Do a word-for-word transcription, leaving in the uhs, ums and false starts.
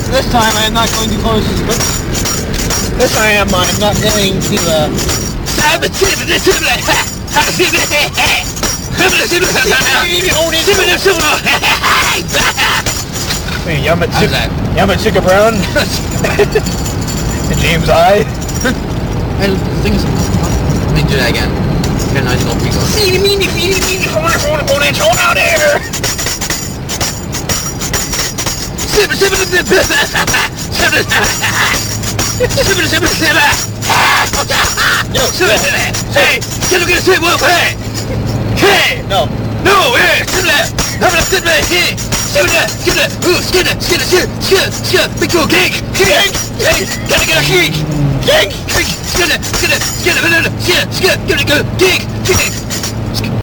This time I am not going to close this book. This I am I'm not going to uh Hey, Yamachika Yamachika Brown and James I. And the thing is, let me do that again. Get a nice little piece of Feedy meeny feedy meeny hold on hold on hold on hold out there. Sibba sibba sibba sibba sibba sibba sibba. Yo, sibba sibba. Hey, get look at the wolf. Hey, hey. No. No. Hey, sibba. Sibba sibba. Hey, sibba sibba. Ooh, skinner, skinner, skinner, skinner, skinner. Big old cake. Cake. Hey, gotta get a cake. Cake. Cake. Skinner, skinner, skinner, skinner, skinner. Gotta go. Cake. Cake.